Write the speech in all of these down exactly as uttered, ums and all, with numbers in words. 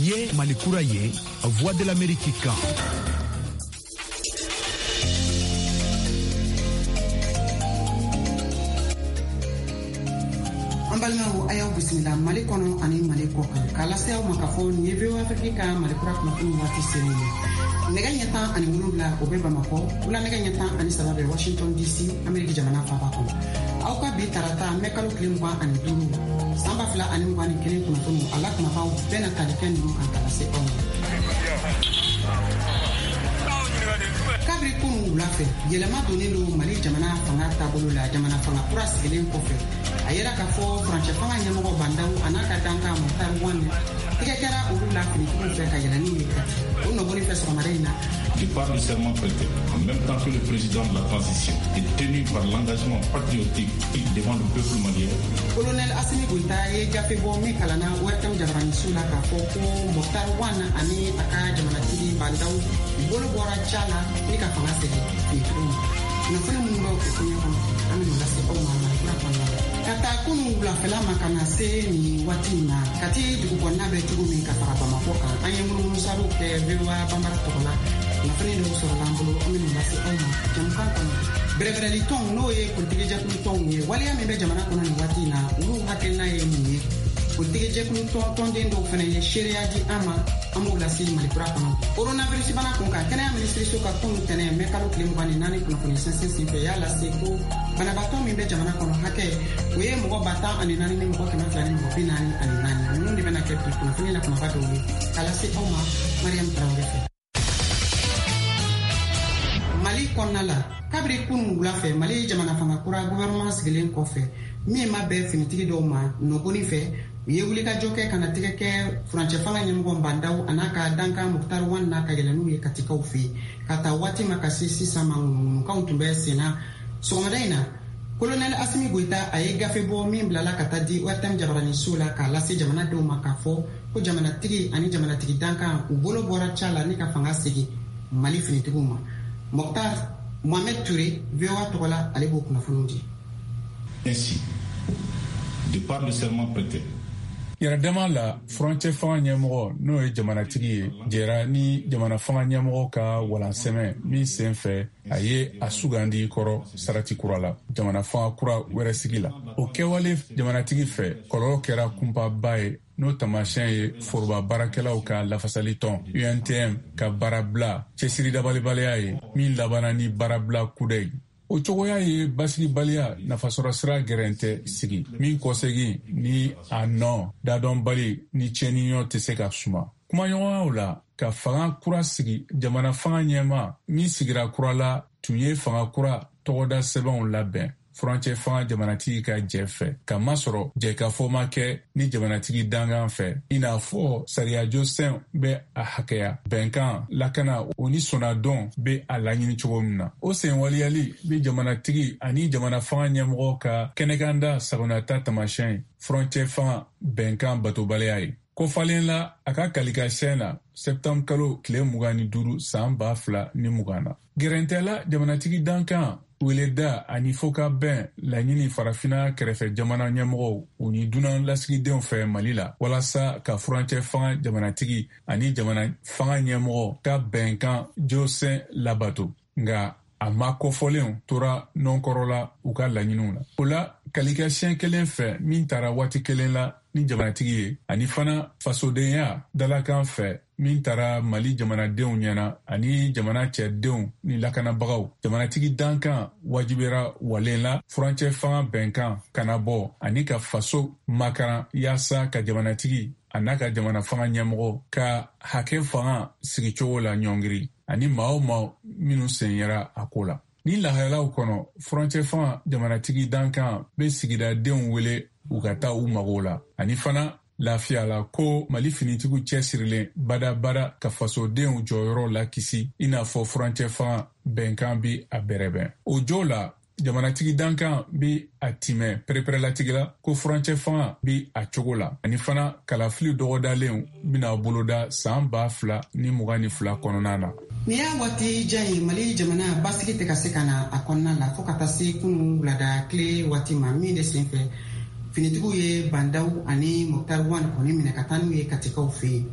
Ye Malikura Ye, Voix de l'Amérique kan. Ambalmawo ayaw bismillah Mali kono ani Mali ko kan kala sew makafo ni V O Africa Malikura kuma kun wati sereni nega nyata ani mulula obe Bamako ula nega nyata ani sababe Washington D C Amerika jamana fa ba ko auka bi tarata mekalo klimba ani duru samba fla ani ngani kelen kuna tunu ala kuma fa bena talikan nu kan kala se on kabri kunu ula fe yelema donindo Mali jamana fanga tabolo la jamana fanga kura sigilen ko fe ayera ka fo France fanga nyamogo bandaw anaka danka mutar wonne tikekera urula fini ko fe ka yelani yekati ono boni fe so marina qui par le serment prêté en même temps que le président de la transition est tenu par l'engagement patriotique devant le peuple malien. Colonel Assimi Goïta ye gafe bo mi kalana wetam jabrani sula ka fo ko mutar wana ani aka jamana tili bandaw bolo bora chala ni ka fanga se fitru na fana mun ba ko kunya ko amino la se o mama na ko kata kunu la fela makana se ni watina kati dugu bonna be tugu min ka fara Bamako kan ayemulu musaru ke bewa bambara tola na fana no so lambo amino la se o ma jamkan kan brevre li ton no ye politique jakulu ton ye wali ame be jamana kono ni watina ulu hakena ye munye politique jakulu ton ton den do fana ye sheria di ama amu la se Malikura kono coronavirus bana kon ka kana ministre so ka kon tene me kalo klim bani nani kono kono sense simpe ya la se ko bana bato mi be jamana kono hake we mo bata ani nani ni mo ko kana tani mo binani ani nani mun de bana ke kono fini na kono bato wi kala se oma Mariam Traoré Mali konala kabri kunu wulafe Mali jamana fanga kura gouvernement sigilen kofe mi ma be finitigi do ma no goni fe ye wuli ka joke kana tige ke France fanga nyamgo bandaw anaka danka Muktar wan naka yelanu ye katika ufi kata wati makasi sisa mangu kauntumbe sena somadaina Colonel Assimi Goïta aye gafe bo min blala kata di wetam jabarani sula ka lasi jamana do makafo ko jamana tigi ani jamana tigi danka ubolo bora chala ni ka fanga sigi Mali finitigu ma Mokhtar Mohamed Touré, V O A Togola, Alebo Kunafunundi. Ainsi, de par le serment prêté. Yaradama la frontière fanga ɲɛmɔgɔ n'o ye jamanatigi ye jɛra ni jamana fanga ɲɛmɔgɔ ka walansɛmɛ min sen fɛ a ye a sugandi kɔrɔ sarati kura la jamana fanga kura wɛrɛ sigi la o kɛwale jamanatigi fɛ kɔlɔlɔ kɛra kunpaba ye n'o tamasiyɛn ye foroba baarakɛlaw ka lafasali tɔn U N T M ka baarabila cɛsiri dabalibaliya ye min labanna ni baarabila kuda ye o cogoya ye basigibaliya nafasɔrɔ sira gɛrɛntɛ sigi min kɔsegi ni a nɔ dadɔnbali ni cɛniyɔ tɛ se ka suma kumaɲɔgɔnyaw la ka fanga kura sigi jamana fanga ɲɛma min sigira kura la tun ye fanga kura tɔgɔda sɛbɛnw labɛn furancɛ fanga jamanatigi ka jɛ fɛ ka masɔrɔ jɛkafɔ ma kɛ ni jamanatigi dangan fɛ i n'a fɔ sariyajɔsɛn bɛ a hakɛya bɛnkan lakana o ni sɔnnadɔn bɛ a laɲini cogo min na o senwaliyali bɛ jamanatigi ani jamana fanga ɲɛmɔgɔ ka kɛnɛkanda sagonata tamasiyɛn furancɛ fanga bɛnkan batobaliya ye kɔfalen la a ka kalikasɛn na sɛptanburu kalo tile mugan ni duuru san ba fila ni mugan na gɛrɛntɛla jamanatigi dankan weleda ani fo ka bɛn laɲini farafina kɛrɛfɛ jamana ɲɛmɔgɔw u ni dunan lasigidenw fɛ Mali la walasa ka furancɛ fanga jamanatigi ani jamana fanga ɲɛmɔgɔ ka bɛnkan jɔsɛn labato nga a ma kɔfɔlenw tora nɔnkɔrɔ la u ka laɲiniw la o la kalikasiyɛn kelen fɛ min taara waati kelen la ni jamanatigi ye ani fana fasodenya dalakan fɛ min taara Mali jamanadenw ɲɛna ani jamana cɛdenw ni lakanabagaw jamanatigi dankan wajibera walen la furancɛ fanga bɛnkan kana bɔ ani ka faso makaran yaasa ka jamanatigi a n'a ka jamana fanga ɲɛmɔgɔ ka hakɛ fanga sigicogo la ɲɔngiri ani maa o maa minnu sen yɛra a ko la ni lahalalaw kɔnɔ furancɛ fanga jamanatigi dankan bɛ sigidadenw wele u ka taa u magow la ani fana lafiya la ko Mali finitigiw cɛsirilen badabada ka fasodenw jɔyɔrɔ la kisi i n'a fɔ furancɛ fanga bɛnkan bi a bɛrɛbɛn o jo la jamanatigi dankan bi a timɛ pɛrɛpɛrɛlatigi la ko furancɛ fanga bi a cogo la ani fana kalafili dɔgɔdalenw bina boloda san ba fila ni mugan ni fila kɔnɔna na ni y'a waati jan ye Mali jamana basigi tɛ ka se ka na a kɔnɔna la fo ka taa se kunu wulada tile waati ma min de sen fɛ finitigiw ye bandaw ani Muktar wan kɔni minɛ ka taa n'u ye katikaw fɛ yen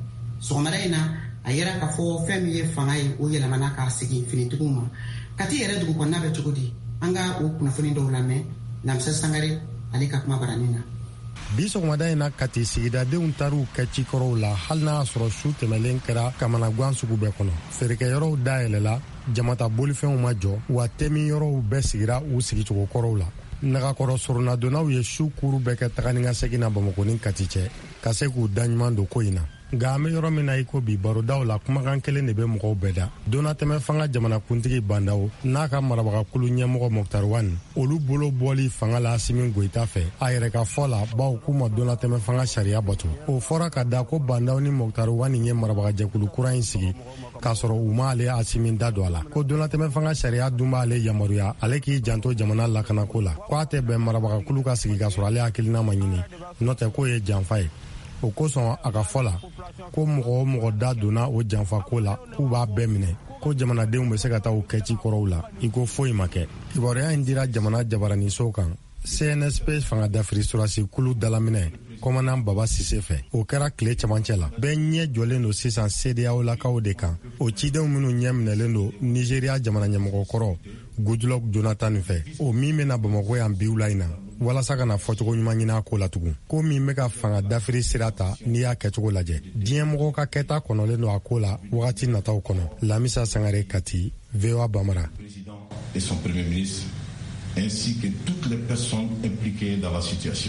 sɔgɔmada in na a yɛrɛ ka fɔ fɛn min ye fanga ye o yɛlɛmana k'a sigi finitigiw ma kati yɛrɛ dugu kɔnɔna bɛ cogo di an ka o kunnafoni dɔw lamɛn Lamisa Sangare ale ka kuma barani na. Bi sɔgɔmada in na Kati sigidadenw taru kɛ cikɔrɔw la hali n'a sɔrɔ su tɛmɛlen kɛra kamanagan sugu bɛɛ kɔnɔ. Feerekɛyɔrɔw dayɛlɛla, jamata bolifɛnw ma jɔ, wa tɛmi yɔrɔw bɛɛ sigira u sigicogo kɔrɔw la. Nagakɔrɔ soronnadonnaw ye su kuru bɛɛ kɛ tagani ka segin na Bamako ni Kati cɛ ka se k'u daɲuman don ko in na. Nka an bɛ yɔrɔ min na i ko bi barodaw la kumakan kelen de bɛ mɔgɔw bɛɛ da. Donatɛmɛ fanga jamanakuntigi Bandaw n'a ka marabagakulu ɲɛmɔgɔ Moktar Wane olu bolo bɔli fanga la Asimi Goita fɛ a yɛrɛ ka fɔ la baw k'u ma donatɛmɛ fanga sariya bato. O fɔra ka da ko Bandaw ni Moktar Wane ye marabagajɛkulu kura in sigi k'a sɔrɔ u ma ale Asimi da don a la. Ko donatɛmɛ fanga sariya dun b'ale yamaruya ale k'i janto jamana lakanako la. Ko a tɛ bɛn marabagakulu ka sigi k'a sɔrɔ ale hakilina ma ɲini n'o tɛ k'o ye janfa ye. O kosɔn a ka fɔ la ko mɔgɔ o mɔgɔ da donna o janfa ko la k'u b'a bɛɛ minɛ ko jamanadenw bɛ se ka taa u kɛci kɔrɔw la i ko foyi ma kɛ. Kibaruya in dira jamana jabaranisow kan C N S P fanga dafiri surasi kulu dalaminɛ kɔmanan Baba Sise fɛ. O kɛra tile camancɛ la. Bɛɛ ɲɛ jɔlen don sisan C D A O lakaw de kan. O cidenw minnu ɲɛ minɛlen don Nigeria jamana ɲɛmɔgɔ kɔrɔ Goodluck Jonathan fɛ. O min bɛna Bamako yan bi wula in na walasa ka na fɔcogo ɲuman ɲini a ko la tugun. Ko min bɛ ka fanga dafiri sira ta n'i y'a kɛcogo lajɛ. Diɲɛ mɔgɔw ka kɛta kɔnɔlen don a ko la wagati nataw kɔnɔ. Lamisa Sangare, Kati, V O A Bamara. Et son premier ministre ainsi que toutes les personnes impliquées dans la situation.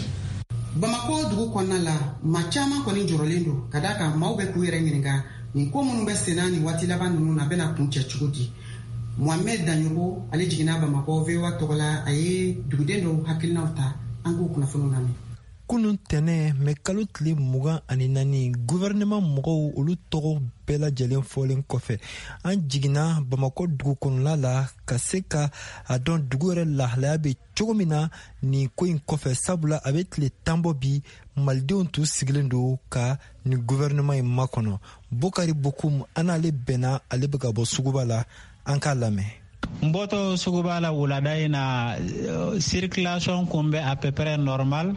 Bamako dugu kɔnɔna la ma caman kɔni jɔrɔlen don ka da kan maaw bɛ k'u yɛrɛ ɲininka nin ko minnu bɛ senna nin waati laban ninnu na bɛna kun cɛ cogo di. Mohamed Danyogo ale jiginna Bamako V O A tɔgɔ la a ye duguden dɔw hakilinaw ta an k'u kunnafoniw lamɛn. Kunun tɛnɛ mɛ kalo tile mugan ani naani gouvernement mɔgɔw olu tɔgɔ bɛɛ lajɛlen fɔlen kɔfɛ an jiginna Bamako dugu kɔnɔla la ka se ka a dɔn dugu yɛrɛ lahalaya bɛ cogo min na nin ko in kɔfɛ sabula a bɛ tile tan bɔ bi malidenw tun sigilen don ka nin gouvernement in makɔnɔ. Bokari Bokum an n'ale bɛnna ale bɛ ka bɔ suguba la an k'a lamɛn. Mboto suguba la wulada in na circulation kun bɛ à peu près normal.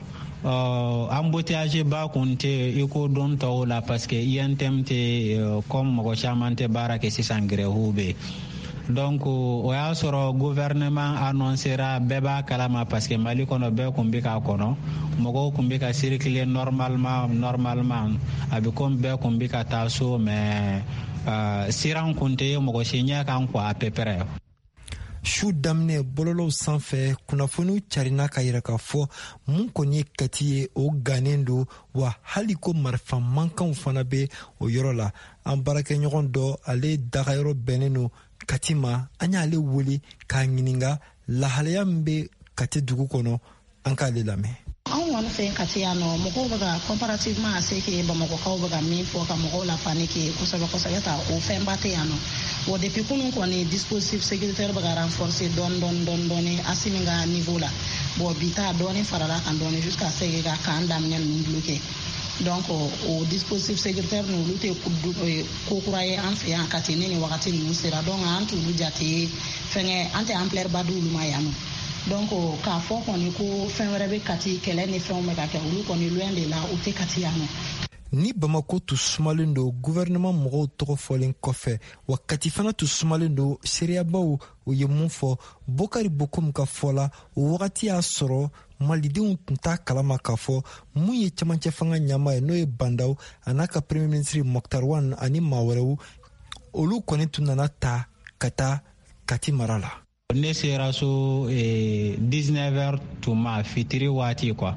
Uh, embouteillage ba kun tɛ i ko don tɔw la parce que I N T M tɛ uh, comme mɔgɔ caman tɛ baara kɛ sisan grève bɛ donc o y'a sɔrɔ gouvernement annoncera bɛɛ b'a kalama parce que Mali kɔnɔ bɛɛ kun bɛ k'a kɔnɔ mɔgɔw kun bɛ ka circuler normalement normalement a bɛ comme bɛɛ kun bɛ ka taa so mais uh, siran kun tɛ mɔgɔ si ɲɛ kan quoi à peu près. Su daminɛ bɔlɔlɔw sanfɛ kunnafoniw carina ka yira k'a fɔ mun kɔni ye Kati ye o gannen don wa hali ko marifa mankanw fana bɛ o yɔrɔ la. An baarakɛɲɔgɔn dɔ ale dagayɔrɔ bɛnnen don Kati ma an y'ale wele k'a ɲininka lahalaya min bɛ Kati dugu kɔnɔ an k'ale lamɛn. Anw kɔni fɛ Kati yan nɔ mɔgɔw bɛ ka comparativement à ce que Bamakɔkaw bɛ ka min fɔ ka mɔgɔw la paniquer kosɛbɛ kosɛbɛ ta o fɛnba tɛ yan nɔ. Bon depuis kunun kɔni dispositif sécuritaire bɛ ka renforcer dɔɔni dɔɔni dɔɔni dɔɔni Asimi ka niveau la. Bon bi ta dɔɔni farala kan dɔɔni jusqu'à ce que ka kan daminɛ ninnu bloquer. Donc o dispositif sécuritaire n'olu tɛ ko kura ye an fɛ yan Kati ni nin wagati ninnu sera donc an t'olu jate fɛngɛ an tɛ ampleur ba d'olu ma yan nɔ. Donc k'a fɔ kɔni ko fɛn wɛrɛ bɛ Kati kɛlɛ ni fɛnw bɛ ka kɛ olu kɔni loin de la u tɛ Kati yan nɔ. Ni Bamako tun sumalen don gouvernement mɔgɔw tɔgɔ fɔlen kɔfɛ wa Kati fana tun sumalen don seereyabaw o ye mun fɔ Bokari Bokum ka fɔ la o wagati y'a sɔrɔ malidenw tun t'a kalama k'a fɔ mun ye camancɛ fanga ɲama ye n'o ye Bandaw a n'a ka premier ministre Moktar Wane ani maa wɛrɛw olu kɔni tun nana ta ka taa Kati mara la. Ne sera so eh, dix-neuf heures tuma fitiri waati quoi.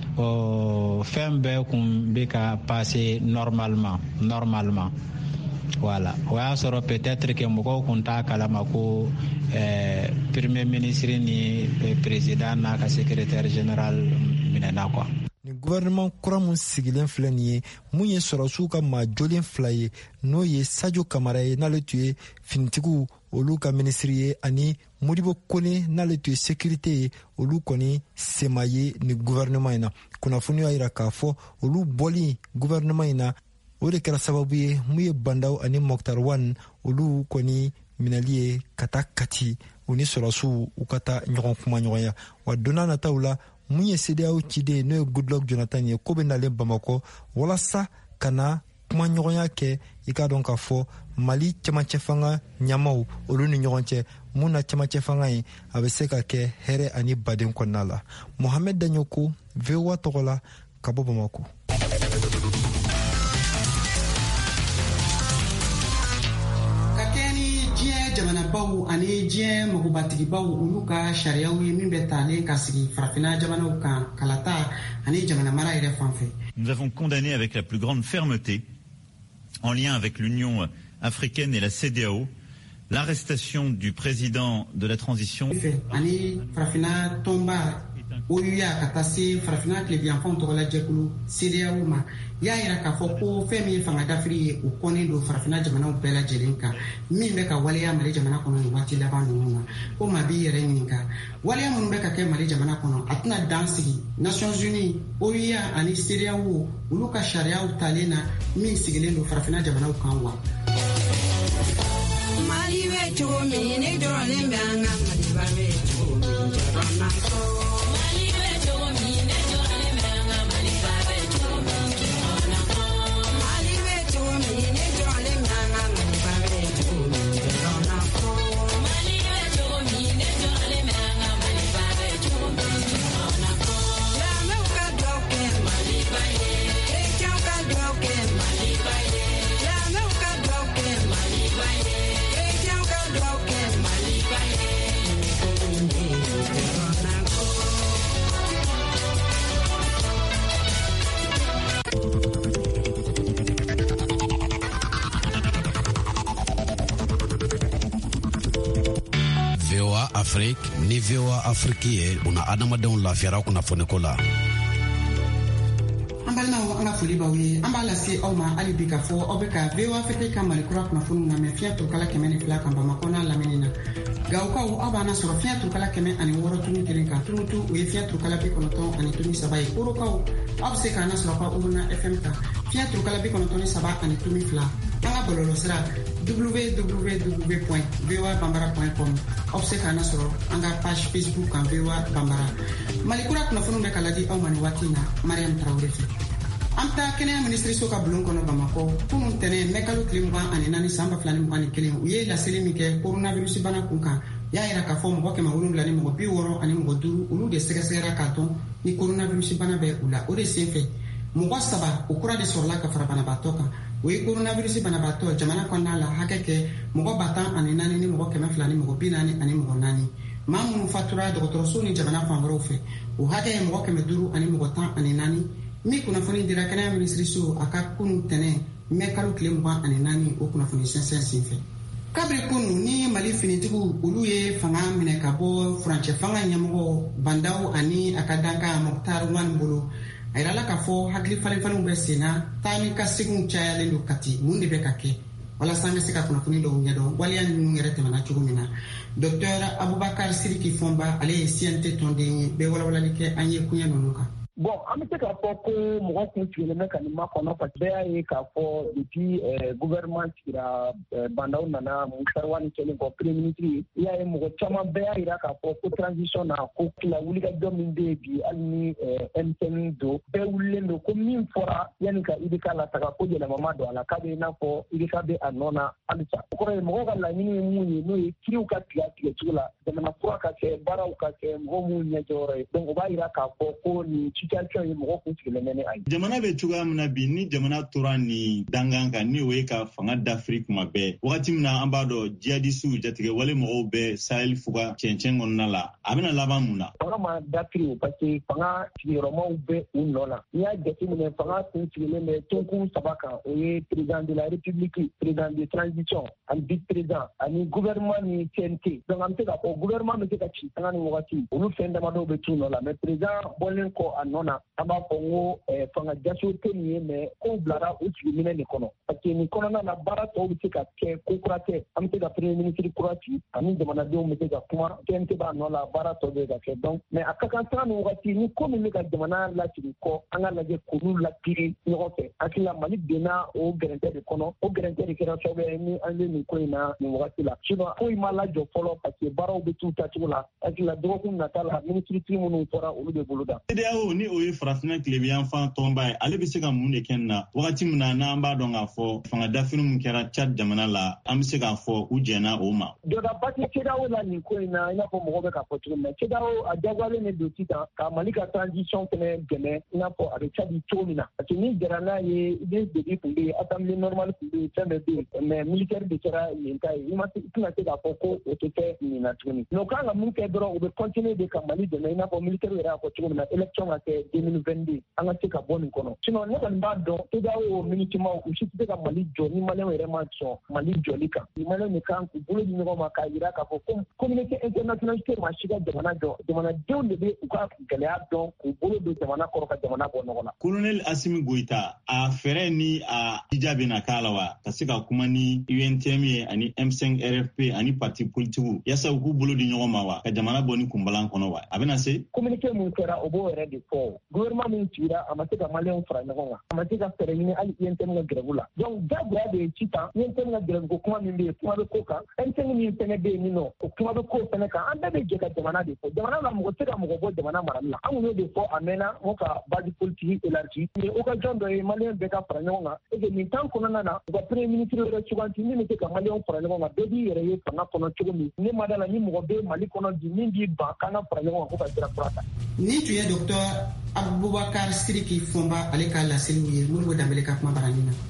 Oh, fɛn bɛɛ kun bɛ ka passer normalement normalement voilà o y'a sɔrɔ peut-être que mɔgɔw kun t'a kalama ko eh, premier ministre ni eh, président n'a ka secrétaire général minɛna quoi. Ni gouvernement kura mun sigilen filɛ nin ye mun ye sɔrɔsiw ka maa jɔlen fila ye n'o ye Sadio Kamara ye n'ale tun ye finitigiw olu ka ministre ye ani Modibo Kone n'ale tun ye sécurité ye olu kɔni sema ye ni gouvernement in na. Kunnafoni y'a yira k'a fɔ olu bɔli gouvernement in na o de kɛra sababu ye mun ye Bandaw ani Moktar Wane olu kɔni minɛli ye ka taa Kati u ni sɔrɔsiw u ka taa ɲɔgɔn kuma ɲɔgɔnya wa donna nataw la mun ye C D A O ciden n'o ye Goodluck Jonathan ye ko bɛ nalen Bamako walasa ka na kuma kuma ɲɔgɔnya kɛ i ka dɔn k'a fɔ Mali cɛmancɛ fanga ɲamaw olu ni ɲɔgɔn cɛ mun na cɛmancɛ fanga ye a bɛ se ka kɛ hɛrɛ ani baden kɔnɔna la. Mohamed Danyoko, V O A tɔgɔ la, ka bɔ Bamako. Jamanabaw ani diɲɛ magobatigibaw olu ka sariyaw ye min bɛ talen ka sigi farafina jamanaw kan kalata ani jamana mara yɛrɛ fanfɛ. Nous avons condamné avec la plus grande fermeté, en lien avec l'Union africaine et la C D A O, l'arrestation du président de la transition. Ani farafina tomba oya ka taa se farafina tilebiyanfanw tɔgɔ la jɛkulu C D A O ma y'a yira k'a fɔ ko fɛn min ye fanga dafiri ye o kɔnnen don farafina jamanaw bɛɛ lajɛlen kan min bɛ ka waleya Mali jamana kɔnɔ nin waati laban ninnu na ko maa b'i yɛrɛ ɲininka waleya minnu bɛ ka kɛ Mali jamana kɔnɔ a tɛna dan sigi Nations Unies O U A ani C D A O olu ka sariyaw talen na min sigilen don farafina jamanaw kan wa. Mali bɛ cogo min ne dɔrɔn bɛ an ka Maliba bɛ cogo min dɔrɔn na ko. Afrique ni V O A Afrique ye una adamadenw lafiyara kunnafoni ko la. An balimaw an ka foli b'aw ye an b'a lase aw ma hali bi k'a fɔ aw bɛ ka V O A Afrique ka Mali kura kunnafoniw lamɛn fiɲɛ turukala kɛmɛ ni fila kan Bamakɔ n'a lamini na. Gawukaw aw b'an sɔrɔ fiɲɛ turukala kɛmɛ ani wɔɔrɔ tuni kelen kan tumutu o ye fiɲɛ turukala bi kɔnɔntɔn ani tuni saba ye. Korokaw aw bɛ se k'an sɔrɔ ka Uruna F M kan fiɲɛ turukala bi kɔnɔntɔn ni saba ani tuni fila. An ka bɔlɔlɔsira w w w point v o a bambara point com aw bɛ se k'an sɔrɔ an ka page Facebook kan V O A Bambara. Mali kura kunnafoniw bɛ ka ladi aw ma nin waati in na Mariam Traoré fɛ. An taa kɛnɛya minisiriso ka bulon kɔnɔ Bamakɔ kunun tɛnɛn mɛ kalo tile mugan ani naani san ba fila ni mugan ni kelen u ye laseli min kɛ coronavirus bana kun kan y'a yira k'a fɔ mɔgɔ kɛmɛ wolonwula ni mɔgɔ bi wɔɔrɔ ani mɔgɔ duuru olu de sɛgɛsɛgɛra k'a dɔn ni coronavirus bana bɛ u la o de senfɛ mɔgɔ saba o kura de sɔrɔla ka fara banabaatɔ kan o ye coronavirus banabaatɔ jamana kɔnɔna la hakɛ kɛ mɔgɔ ba tan ani naani ni mɔgɔ kɛmɛ fila ni mɔgɔ bi naani ani mɔgɔ naani maa minnu fatura dɔgɔtɔrɔso ni jamana fan wɛrɛw fɛ o hakɛ ye mɔgɔ kɛmɛ duuru ani mɔgɔ tan ani naani min kunnafoni dira kɛnɛya minisiriso a ka kunun tɛnɛn mɛ kalo tile mugan ani naani o kunnafoni sɛnsɛn senfɛ. Kabiri kunu ni Mali finitigiw olu ye fanga minɛ ka bɔ furancɛ fanga ɲɛmɔgɔ Bandaw ani a ka danka Moktar Wani bolo a yirala k'a fɔ hakili falenfalenw bɛ sen na taa ni ka seginw cayalen don kati mun de bɛ ka kɛ walasa an ka se ka kunnafoni dɔw ɲɛdɔn waleya ninnu yɛrɛ tɛmɛna cogo min na. Docteur Abubakar Siriki Fɔnba ale ye C N T tɔnden ye bɛɛ walawalali kɛ an ye kuɲɛ ninnu kan. Bon, an bɛ se k'a fɔ ko mɔgɔ kun sigilen bɛ ka nin makɔnɔ parce que bɛɛ y'a ye k'a fɔ depuis gouvernement sigira Bandaw nana Muktar Wani kɛlen kɔ premier ministre ye i y'a ye mɔgɔ caman bɛɛ y'a yira k'a fɔ ko transition na ko tila wulikajɔ min bɛ yen bi hali ni M C N don bɛɛ wulilen don ko min fɔra yanni ka I B K lataga ko yɛlɛma ma don a la k'a bɛ i n'a fɔ I B K bɛ a nɔ na halisa o kɔrɔ ye mɔgɔw ka laɲini ye mun ye n'o ye kiriw ka tigɛ tigɛ cogo la jamana kura ka kɛ baaraw ka kɛ mɔgɔw mun ɲɛjɔyɔrɔ ye donc o b'a yira k'a fɔ ko nin situation ye mɔgɔ kun sigilen bɛ ne ayi. Jamana bɛ cogoya min na bi ni jamana tora ni dangan kan ni o ye ka fanga dafiri kuma bɛɛ wagati min na an b'a dɔn jihadisiw jatigɛ wale mɔgɔw bɛ Sahel fuga cɛncɛn kɔnɔna la a bɛna laban mun na. Fanga ma dafiri o parce que fanga sigiyɔrɔmaw bɛ u nɔ la n'i y'a jateminɛ fanga kun sigilen bɛ tonkun saba kan o ye président de la république président de transition ani vice président ani gouvernement ni C N T donc an bɛ se k'a fɔ gouvernement bɛ se ka ci fanga ni wagati olu fɛn damadɔw bɛ t'u nɔ la mais président bɔlen kɔ a nɔ na an b'a fɔ n ko fanga jaso tɛ nin ye mais kow bilara o sigiminɛ de kɔnɔ parce que nin kɔnɔna na baara tɔw bɛ se ka kɛ ko kura tɛ an bɛ se ka premier ministre kura ci ani jamanadenw bɛ se ka kuma C N T b'a nɔ la baara tɔw bɛ ka kɛ donc mais a ka kan sanga ni wagati ni ko min bɛ ka jamana lasigi kɔ an ka lajɛ k'olu lapiri ɲɔgɔn fɛ hakili la Mali donna o gɛrɛntɛ de kɔnɔ o gɛrɛntɛ de kɛra sababu ye ni an bɛ nin ko in na nin wagati la sinon ko in ma lajɔ fɔlɔ parce que baaraw bɛ t'u tacogo la hakili la dɔgɔkun nata la ministre minnu fɔra olu bɛ bolo da. C D A O ni ni o ye farafina tilebiyanfan tɔnba ye ale bɛ se ka mun de kɛ na wagati min na n'an b'a dɔn k'a fɔ fanga dafini min kɛra Chad jamana la an bɛ se k'a fɔ u jɛnna o ma. Dɔgɔba tɛ C E D E A O la nin ko in na i n'a fɔ mɔgɔw bɛ k'a fɔ cogo min na C E D E A O a jagoyalen de don sisan ka Mali ka transition fɛnɛ dɛmɛ i n'a fɔ a bɛ Chad cogo min na parce que ni jɛra n'a ye I D S tun bɛ yen assemblée normale tun bɛ yen fɛn bɛɛ bɛ yen mais militaire de kɛra yen ta ye i ma se i tɛna se k'a fɔ ko o tɛ kɛ nin na tuguni mais o kan ka mun kɛ dɔrɔn u bɛ continuer de ka Mali dɛmɛ i n'a fɔ militaire yɛrɛ y'a fɔ cogo min na élection ka kɛ deux mille vingt-deux an ka se ka bɔ nin kɔnɔ sinon ne kɔni b'a dɔn C E D E A O militima u si tɛ se ka Mali jɔ ni maliyɛnw yɛrɛ ma sɔn Mali jɔli kan ni maliyɛnw de kan k'u bolo di ɲɔgɔn ma k'a jira k'a fɔ ko communauté internationale tɛ maa si ka jamana jɔ jamanadenw de bɛ u ka gɛlɛya dɔn k'u bolo don jamana kɔrɔ ka jamana bɔ ɲɔgɔn na. Colonel Assimi Goïta a fɛɛrɛ ni a jija bɛ na k'a la wa ka se ka kuma ni U N T M ye ani M cinq R F P ani parti politiques yaasa u k'u bolo di ɲɔgɔn ma wa ka jamana bɔ ni kunbalan kɔnɔ wa a bɛna se. Communiqué mun kɛra o b'o yɛrɛ de fɔ gouvernement min sigira a ma se ka maliyɛnw fara ɲɔgɔn kan a ma se ka fɛɛrɛ ɲini hali U N T M ka grève la donc jagoya de ye sisan U N T M ka grève ko kuma min bɛ yen kuma bɛ ko kan M cinq min fɛnɛ bɛ yen nɔ o kuma bɛ ko fɛnɛ kan an bɛɛ bɛ jɛ ka jamana de fɔ jamana la mɔgɔ tɛ ka mɔgɔ bɔ jamana marali la an kun y'o de fɔ a mɛnna n ko ka base politique élargie mais occasion dɔ ye maliyɛn bɛɛ ka fara ɲɔgɔn kan et que nin temps kɔnɔna na u ka premier ministre yɛrɛ suganti min bɛ se ka maliyɛnw fara ɲɔgɔn kan bɛɛ b'i yɛrɛ ye fanga kɔnɔ cogo min ne ma da la ni mɔgɔ bɛ Mali kɔnɔ bi min b'i ban k'an ka fara ɲɔgɔn kan ko ka sira fura ta. Ni tun ye docteur Abubakar Sidiki Fɔnba ale ka laseliw ye Modibo Dembele ka kuma barani na.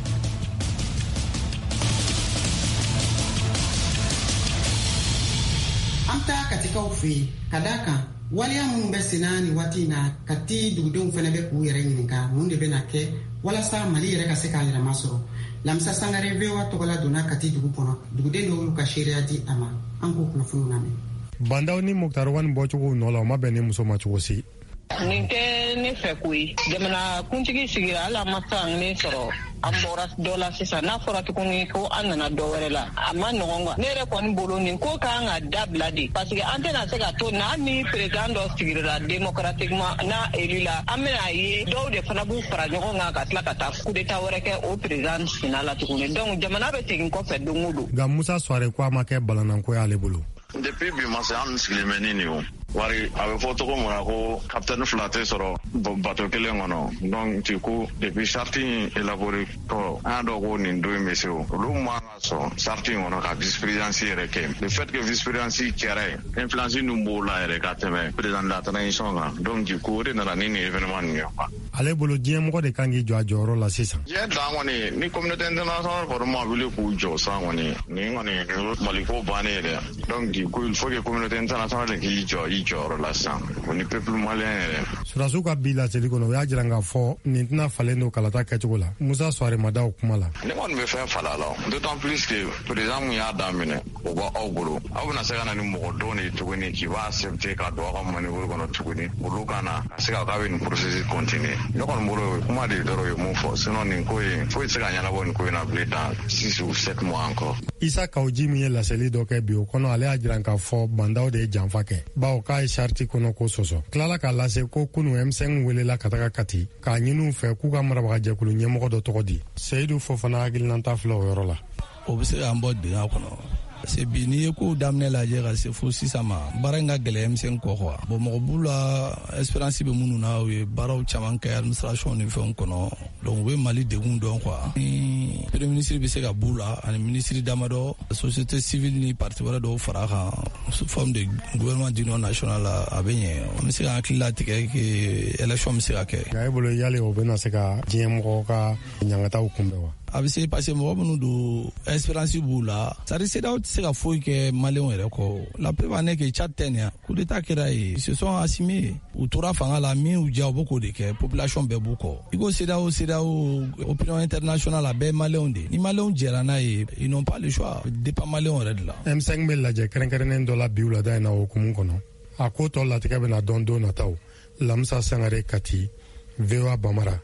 An taa katikaw fɛ yen ka d'a kan waleya minnu bɛ senna nin waati in na kati dugudenw fana bɛ k'u yɛrɛ ɲininka mun de bɛna kɛ walasa Mali yɛrɛ ka se k'a yɛrɛma sɔrɔ. Lamisa Sangare V O A tɔgɔla donna kati dugu kɔnɔ duguden dɔw y'u ka seereya di a ma an k'o kunnafoniw lamɛn. Bandaw ni Muktar Wani bɔcogo nɔ la o ma bɛn ni muso ma cogo si. Nin tɛ ne fɛ ko ye jamana kuntigi sigira hali a ma san ne sɔrɔ an bɔra dɔ la sisan n'a fɔra tuguni ko an nana dɔ wɛrɛ la a ma nɔgɔn quoi ne yɛrɛ kɔni bolo nin ko kan ka dabila de parce que an tɛna se ka to n'a ni président dɔ sigirila démocratiquement n'a élu la an bɛna ye dɔw de fana b'u fara ɲɔgɔn kan ka tila ka taa coup d'état wɛrɛ kɛ o président sina la tuguni donc jamana bɛ segin kɔfɛ don o don. Nka Musa Suware ko a ma kɛ balananko y'ale bolo. Depuis bi ma se an sigilen bɛ ni nin o wari a bɛ fɔ cogo min na ko capitaine fila tɛ sɔrɔ bateau kelen kɔnɔ donc ti ko depuis charte in élaboré kɔ an y'a dɔn ko nin don in bɛ se o olu man ka sɔn charte in kɔnɔ ka vice présidence yɛrɛ kɛ le fait que vice présidence kɛra ye influence ninnu b'o la yɛrɛ ka tɛmɛ président de la transition kan donc ti ko o de nana ni nin événement nin ye quoi. Ale bolo diɲɛ mɔgɔ de kan k'i jɔ a jɔyɔrɔ la sisan. diɲɛ dan kɔni ni communauté internationale kɔni ma wuli k'u jɔ san kɔni nin kɔni Maliko bannen yɛrɛ donc di ko il faut que communauté internationale k'i jɔ i jɔyɔrɔ la sisan o ni peuple malien yɛrɛ. Surasiw ka bi laseli kɔnɔ o y'a jira k'a fɔ nin tɛna falen don kalata kɛcogo la Musa Suware ma da o kuma la. ne kɔni bɛ fɛn fala la d'autant plus que président mun y'a daminɛ o b'aw bolo aw bɛna se ka na ni mɔgɔ dɔn de tuguni k'i b'a accepter ka don aw ka manœuvre kɔnɔ tuguni olu ka na ka se ka k'a bɛ nin processus continuer ne kɔni bolo kuma de dɔrɔn ye mun fɔ sinon nin ko in foyi tɛ se ka ɲɛnabɔ nin ko in na bilen dans six ou sept mois encore. Isa Kawuji min ye laseli dɔ kɛ bi o kɔnɔ ale y'a jira k'a fɔ bandaw de ye janfa kɛ bawo k'a ye charte kɔnɔ ko sɔsɔ tilala k'a lase ko kunu M cinq welela ka taga Kati k'a ɲini u fɛ k'u ka marabagajɛkulu ɲɛmɔgɔ dɔ tɔgɔ di Seyidu Fofana hakilinanta filɛ o yɔrɔ la. O bɛ se k'an bɔ dingɛ kɔnɔ parce que bi n'i ye kow daminɛ lajɛ ka se fo sisan ma baara in ka gɛlɛn M cinq kɔ quoi bon mɔgɔ b'u la espérance bɛ minnu na u ye baaraw caman kɛ administration ni fɛnw kɔnɔ donc u bɛ Mali degun dɔn quoi ni premier ministre bɛ se ka b'u la ani ministre damadɔ société civile ni parti wɛrɛ dɔw fara kan sous forme de gouvernement d'union nationale a bɛ ɲɛ an bɛ se ka hakili latigɛ que élection bɛ se ka kɛ. nka e bolo yali o bɛna se ka diɲɛ mɔgɔw ka ɲangataw kunbɛn wa. a bɛ se parce que mɔgɔ minnu don espérance b'u la c'est-à-dire C E D E A O tɛ se ka foyi kɛ maliyɛnw yɛrɛ kɔ la preuve en est que Tchad tɛ nin yan coup d'état kɛra yen ils se sont assimilés u tora fanga la min y'u diya u bɛ k'o de kɛ population bɛɛ b'u kɔ i ko C E D E A O C E D E A O opinion internationale a bɛɛ ye maliyɛnw de ni maliyɛnw jɛra n'a ye ils n'ont pas le choix dépend maliyɛnw yɛrɛ de la. M cinq bɛ lajɛ kɛrɛnkɛrɛnnen dɔ la bi wulada in na o hukumu kɔnɔ a ko tɔ latigɛ bɛna dɔn don nataw Lamisa Sangare Kati V O A Bamara.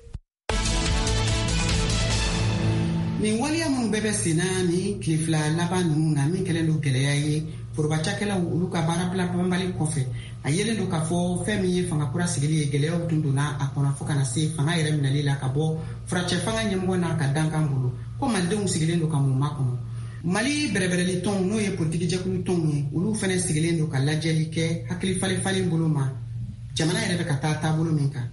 Nin waliya minnu bɛɛ bɛ senna ni tile fila laban ninnu na min kɛlen don gɛlɛya ye forobacakɛlaw olu ka baarabila banbali kɔfɛ a yelen don k'a fɔ fɛn min ye fanga kura sigili ye gɛlɛyaw tun donna a kɔnɔ fo kana se fanga yɛrɛ minɛli la ka bɔ furacɛ fanga ɲɛmɔgɔ n'a ka dankan bolo ko malidenw sigilen don ka mun makɔnɔ Mali bɛrɛbɛrɛli tɔnw n'o ye politiki jɛkulu tɔnw ye olu fɛnɛ sigilen don ka lajɛli kɛ hakili falen falen bolo ma jamana yɛrɛ bɛ ka taa taabolo min kan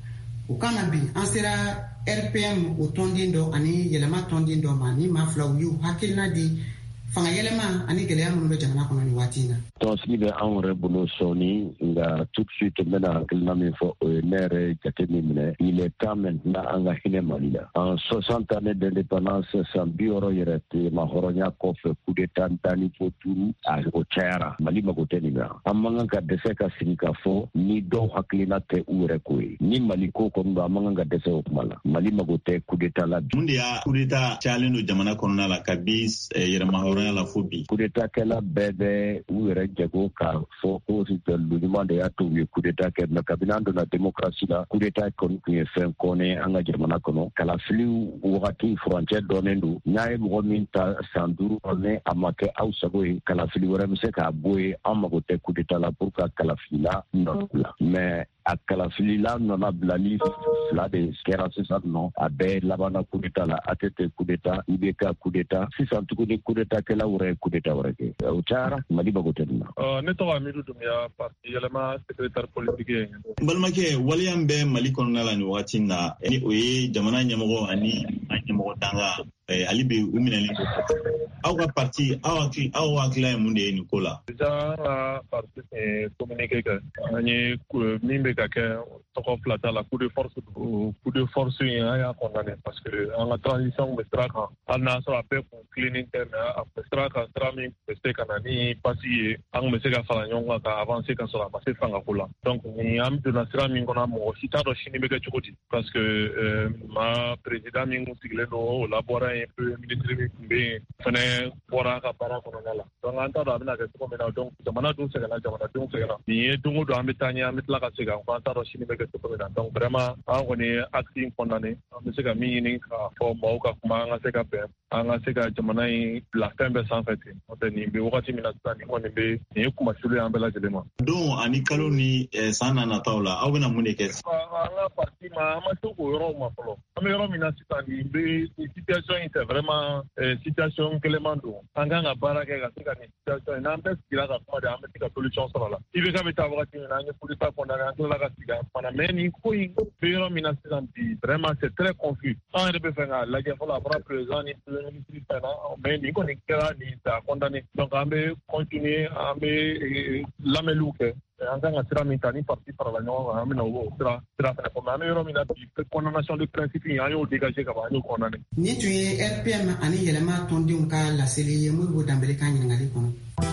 o kana bi an sera R P M o tɔnden dɔ ani yɛlɛma tɔnden dɔ ma ni maa filaw y'u hakilina di fanga yɛlɛma ani gɛlɛya minnu bɛ jamana kɔnɔ nin waati in na. tɔnsigi bɛ anw yɛrɛ bolo sɔɔni nka tout de suite n bɛna hakilina min fɔ o ye ne yɛrɛ jate min minɛ il est temps maintenant an ka hinɛ Mali la. en soixante années d'indépendance san bi wɔɔrɔ yɛrɛ tema hɔrɔnya kɔfɛ coup d'état ntani fo duuru a o cayara Mali mago tɛ nin na. an man kan ka dɛsɛ ka sigi ka fɔ ni dɔw hakilina tɛ u yɛrɛ ko ye ni Mali ko kɔni don an man kan ka dɛsɛ o kuma la. Mali mago tɛ coup d'état la. mun de y'a coup d'état cayalen don jamana kɔnɔna la kabi yɛrɛma la fo bi. coup d'état kɛla bɛɛ bɛ u yɛrɛ jago k'a fɔ ko lu ɲuman de y'a to u ye coup d'état kɛ mɛ kabini an donna démocratie la coup d'état kɔni tun ye fɛn kɔnɛ an ka jamana kɔnɔ. kalafili wagati furancɛ dɔnnen don n'a ye mɔgɔ min ta san duuru kɔnɛ a ma kɛ aw sago ye kalafili wɛrɛ bɛ se k'a bɔ ye an mago tɛ coup d'état la pour ka kalafilila nɔ bila mɛ a kalafilila nɔna bilali fila de kɛra sisan nɔ a bɛɛ labanna coup d'état la a tɛ tɛ coup d'état I B K coup d'état sisan tuguni coup d'état kɛla wɛrɛ ye coup d'état wɛrɛ kɛ o cayara Mali mago tɛ nin na. ne tɔgɔ Amidu Dunbiya parti yɛlɛma secrétaire politique ye. n balimakɛ waleya min bɛ Mali kɔnɔna la nin wagati in na ni o ye jamana ɲɛmɔgɔ ani an ɲɛmɔgɔ danga ali bɛ u minɛlen don aw ka parti aw hakili aw hakilila ye mun de ye nin ko la. déjà an ka parti tun communiqué kɛ an ye min bɛ ka kɛ tɔgɔ fila t'a la coup de force o coup de force in an y'a condamné parce que an ka transition bɛ sira kan hali n'a sɔrɔ a bɛɛ kun tilennen tɛ mais a bɛ sira kan sira min bɛ se ka na ni pasi ye an kun bɛ se ka fara ɲɔgɔn kan ka avancer ka sɔrɔ a ma se fangako la donc ni an donna sira min kɔnɔ mɔgɔ si t'a dɔn sini bɛ kɛ cogo di parce que ma président min kun sigilen don o labɔra yen premier ministre min kun bɛ yen fɛnɛ bɔra a ka baara kɔnɔna la donc an t'a dɔn a bɛna kɛ cogo min na donc jamana dun sɛgɛnna jamanadenw sɛgɛnna nin ye don o don an bɛ taa ɲɛ an bɛ tila ka segin an kɔ an t'a dɔn sini bɛ kɛ cogo min na donc vraiment an kɔni ye acte in condamné an bɛ se ka min ɲini k'a fɔ mɔgɔw ka kuma an ka se ka bɛn an ka se ka jamana in bila fɛn bɛɛ sanfɛ ten n'o tɛ nin bɛ wagati min na sisan nin kɔni bɛ nin ye kumasulu ye an bɛɛ lajɛlen ma. don ani kalo ni san na nataw la aw bɛna mun de kɛ. an ka parti ma an ma se k'o yɔrɔw ma fɔlɔ an bɛ yɔrɔ min na sisan nin bɛ nin situation in c'est vraiment situation gɛlɛman don an kan ka baara kɛ ka se ka nin situation in n'an bɛɛ sigira ka kuma de an bɛ se ka solution sɔrɔ a la I B K bɛ taa wagati min na an ye coup d'état condamné an tilala ka sigi an fana mais nin ko in bɛ yɔrɔ min na sisan bi vraiment c'est très confus an yɛrɛ bɛ fɛ ka lajɛ fɔlɔ a fɔra président ni premier ministre fɛn na mais nin kɔni kɛra nin c'est condamné donc an bɛ continuer an bɛ lamɛnliw kɛ an kan ka sira min ta ni parti farala ɲɔgɔn kan an bɛna o sira sira fɛnɛ fɔ mais an bɛ yɔrɔ min na bi condamnation de principe in an y'o dégager ka ban an y'o condamné. nin tun ye R P M ani yɛlɛma tɔndenw ka laseli ye Modibo Danbele ka ɲininkali kɔnɔ.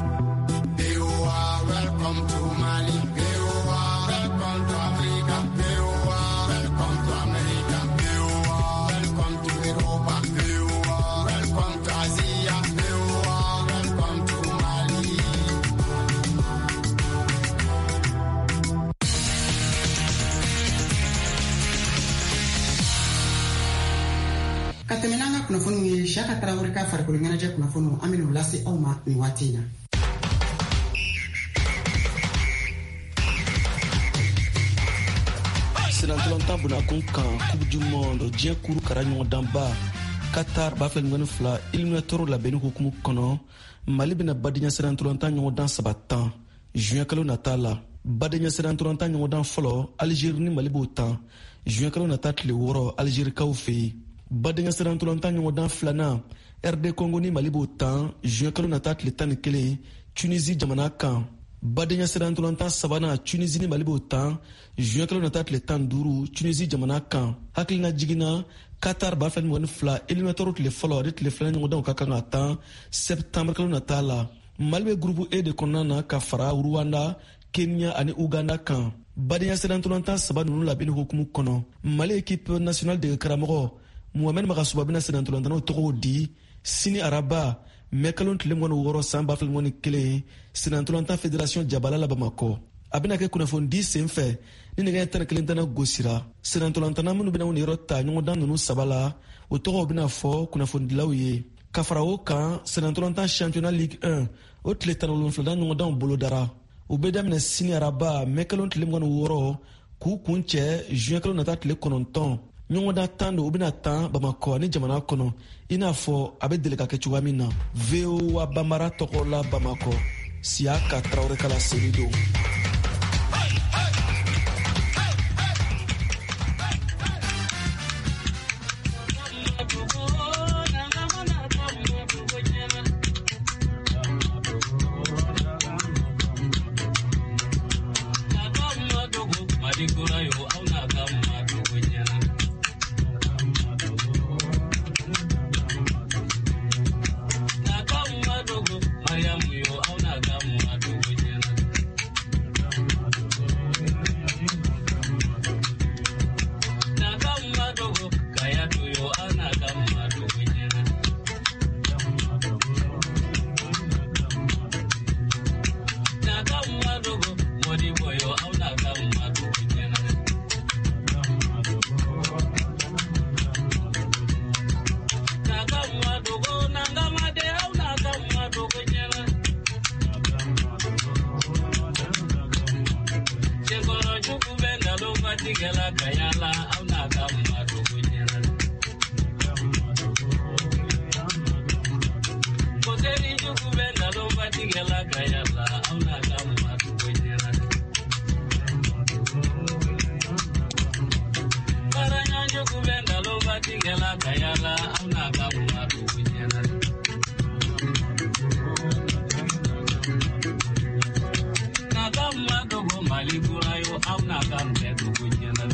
Welcome to Mali. Welcome to Africa. Welcome to America. Welcome to Europa. Welcome to Asia. Welcome to Mali. Ka tɛmɛ n'an ka kunnafoniw ye Siyaka Tarawele ka farikolo ɲɛnajɛ kunnafoniw an bɛn'u lase aw ma nin waati in na. Senatolanta bunakun kan Coupe du Monde diɲɛ kuru kara ɲɔgɔn danba Qatar b'a filɛ ɲɔgɔn fila éliminateur labɛnni hukumu kɔnɔ Mali bɛna badenya senatolanta ɲɔgɔn dan saba tan juin kalo nata la badenya senatolanta ɲɔgɔn dan fɔlɔ Algérie ni Mali b'o tan juin kalo nata tile wɔɔrɔ Algérikaw fɛ yen badenya senatolanta ɲɔgɔn dan filanan R D Congo ni Mali b'o tan juin kalo nata tile tan ni kelen Tunisie jamana kan badenya senatolanta sabanan Tunisie ni Mali b'o tan juin kalo nata tile tan duuru Tunisie jamana kan hakilina jiginna Qatar b'a filɛ ɲɔgɔn fila éliminateur tile fɔlɔ de tile filanan ɲɔgɔndanw ka kan ka tan septembre kalo nata la Mali bɛ groupe E de kɔnɔna na ka fara Rwanda Kenya ani Uganda kan badenya senatolanta saba ninnu labɛnni hukumu kɔnɔ Mali équipe nationale de karamɔgɔ Mohamed Magasuba bɛna senatolantanaw tɔgɔw di sini araba mai kalo tile mugan ni wɔɔrɔ san ba fila mugan ni kelen senatolanta fédération Jabala la Bamakɔ a bɛna kɛ kunnafoni di sen fɛ ni nɛgɛ tan ni kelen tana gosira senatolantana minnu bɛna ni yɔrɔ ta ɲɔgɔndan ninnu saba la o tɔgɔw bɛna fɔ kunnafonidilaw ye ka fara o kan senatolanta championnat ligue un o tile tan ni wolonfilanan ɲɔgɔndanw bolo dara u bɛ daminɛ sini araba mai kalo tile mugan ni wɔɔrɔ k'u kun cɛ juin kalo nata tile kɔnɔntɔn ɲɔgɔndan tan don u bɛna tan Bamakɔ ani jamana kɔnɔ i n'a fɔ a bɛ deli ka kɛ cogoya min na V O A Bambara tɔgɔ la Bamakɔ Siyaka Tarawele kala seli don. batigela kayala auna kama dogunyana Koteri jukubenda lo batigela kayala auna kama dogunyana Karanya jukubenda lo batigela kayala auna kama dogunyana Nakama dogo maligura yo auna kama dogunyana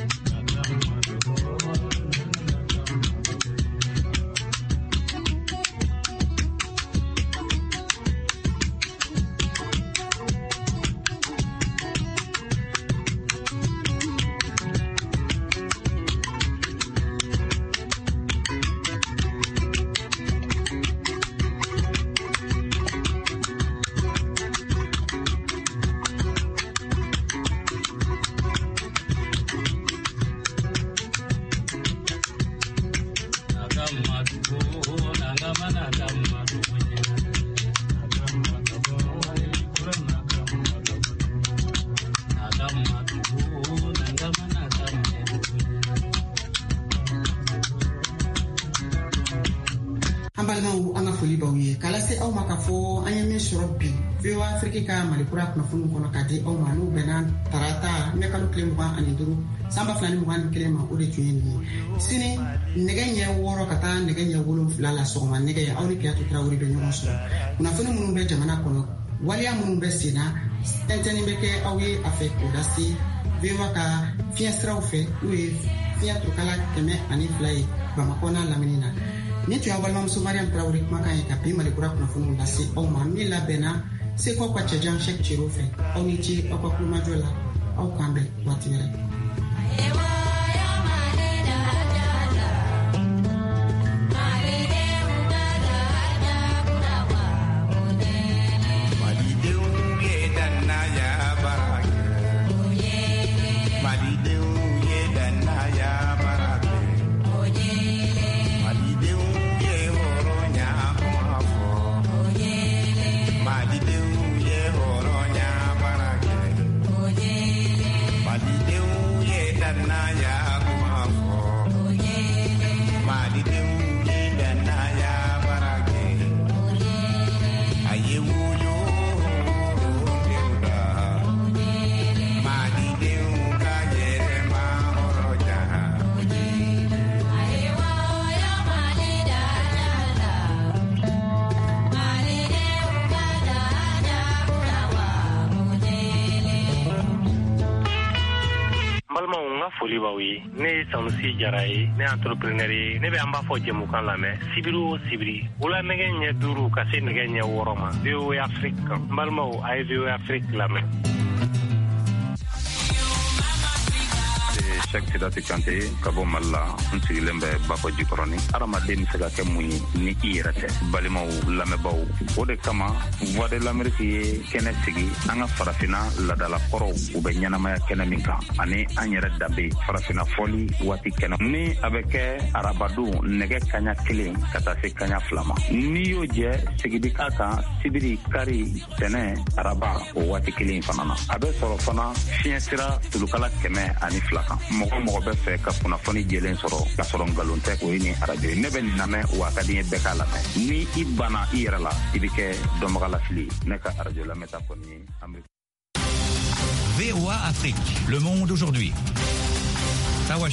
Vio Afrika malikura kuna funu kono kadi au manu benan tarata ne kalu klemba ani duru samba flani mugan klema ode tuyeni sini negenya woro kata negenya wolo flala soma negenya awri kiatu trawri be nyomo so kuna funu munu be jamana kono walia munu be sina enteni beke awi afek odasi vio ka fiestra ofe uwe fiatu kala keme ani flai bamakona laminina ni tu awal mam sumariam trawri makai kapi malikura kuna funu dasi au mamila bena c'est quoi quoi tchadjan chek chiro fait on y dit au papa majola au kambe watire ne sanusi jarai ne entrepreneur ne be amba fo jemu kan la me sibiru sibiri wala nege nya duru ka se nege nya woroma Vio Afrique malmo ay Vio Afrique la me Cheikh Sidati Kanté kabo malla nti lembe bako jikoroni arama den sega ke muy ni irate balima lame baw ode kama voix de l'Amérique kene sigi anga farafina la dala koro ube nyana maya kene minka ani anyere dabe farafina foli wati kene ni abeke arabadu nege kanya kile kata se kanya flama ni yoje sigidi kaka sibiri kari tene araba wati kile fanana abe soro fana fiensira tulukala keme ani flaka mogo mogo be fe ka kuna foni jelen soro ka soro galonte ko ini arabe ne be name wa ka di be kala ni ibana irala ibike domagala fli ne ka arabe la meta ko ni Amerika. V O A Afrique, le monde aujourd'hui.